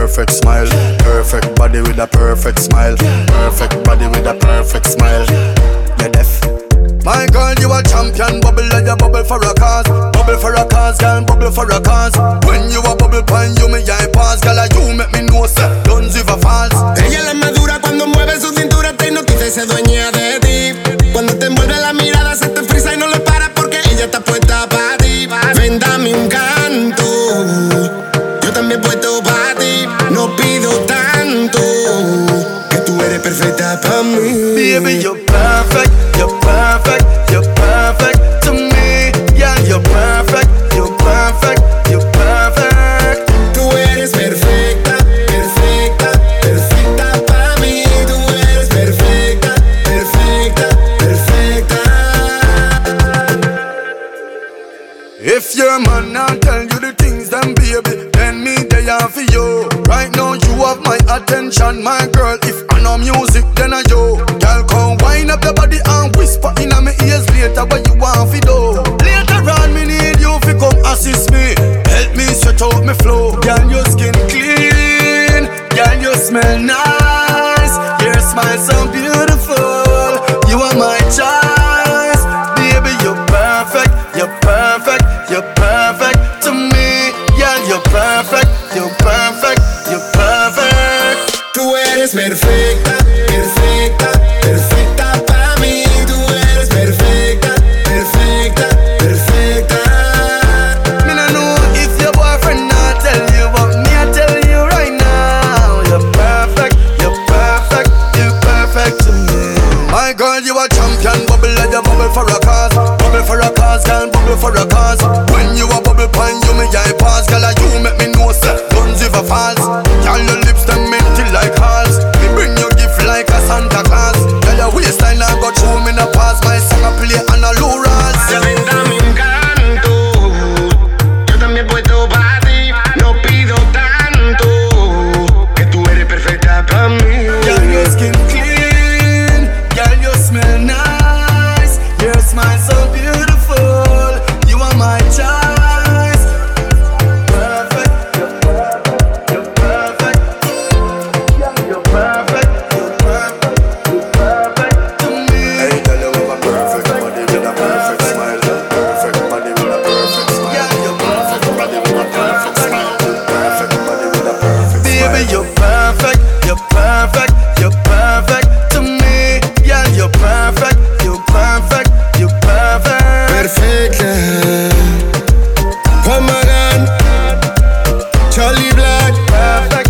perfect smile. Perfect body with a perfect smile. Perfect body with a perfect smile. You're deaf. My girl, you a champion. Bubble like you bubble for a cause. Bubble for a cause, girl, bubble for a cause. When you a bubble pan, you me I pass. Girl, you make me know, sir, don't ever false. Ella es la madura cuando mueve su cintura. Te hipnotiza y se dueña de ti. Cuando te envuelve la mirada se te frisa y no le para porque ella está puesta para ti. Ven, dame un canto. Yo también puesto para ti. No pido tanto. Que tú eres perfecta para mí. Baby, you're perfect. You're perfect. You're perfect to me. Yeah, you're perfect. You're perfect. You're perfect. Tú eres perfecta, perfecta, perfecta para mí. Tú eres perfecta, perfecta, perfecta. If your man not tell you the things, then baby, then me they are for you. Right now you have my attention, my girl. If I know music, then I yo. Girl, come wind up your body and whisper in my ears later what you want for do. Later on, me need you to come assist me. Help me stretch out my flow. Girl, your skin clean. Girl, you smell nice. Your smile so beautiful. You are my choice. Baby, you're perfect. You're perfect. You're perfect to me. Yeah, you're perfect. You're perfect. You're perfect. Tú eres perfecta, perfecta, perfecta para mí. Tú eres perfecta, perfecta, perfecta. Me no know if your boyfriend not tell you, but me I tell you right now. You're perfect, you're perfect, you're perfect to me. My girl, you a champion. Bubble like you bubble for a cause. Bubble for a cause, girl, bubble for a cause. When you a bubble pan, you me I pass. Girl, you make me know, sir, don't ever false. Girl, your lips them minty like halls. Me bring your gift like a Santa Claus. Girl, your waistline I got through me na pass. My song I play on a low rolls. Ya ven, dame un canto. Yo también puesto para ti. No pido tanto. Que tú eres perfecta para mí. Girl, your skin clean. Girl, you smell nice. Your smile so beautiful. You are my choice. Perfect, you're perfect, you're perfect. Yeah, you're perfect, you're perfect, you're perfect to me. Hey, girl, you have a perfect body with a perfect smile. Perfect body with a perfect smile. Yeah, you're perfect body with a perfect smile. Perfect body with a perfect smile. Baby, you're perfect, you're perfect, you're perfect to me. Yeah, you're perfect, you're perfect, you're perfect. Perfecta. Come again. Charlie Black. Perfect.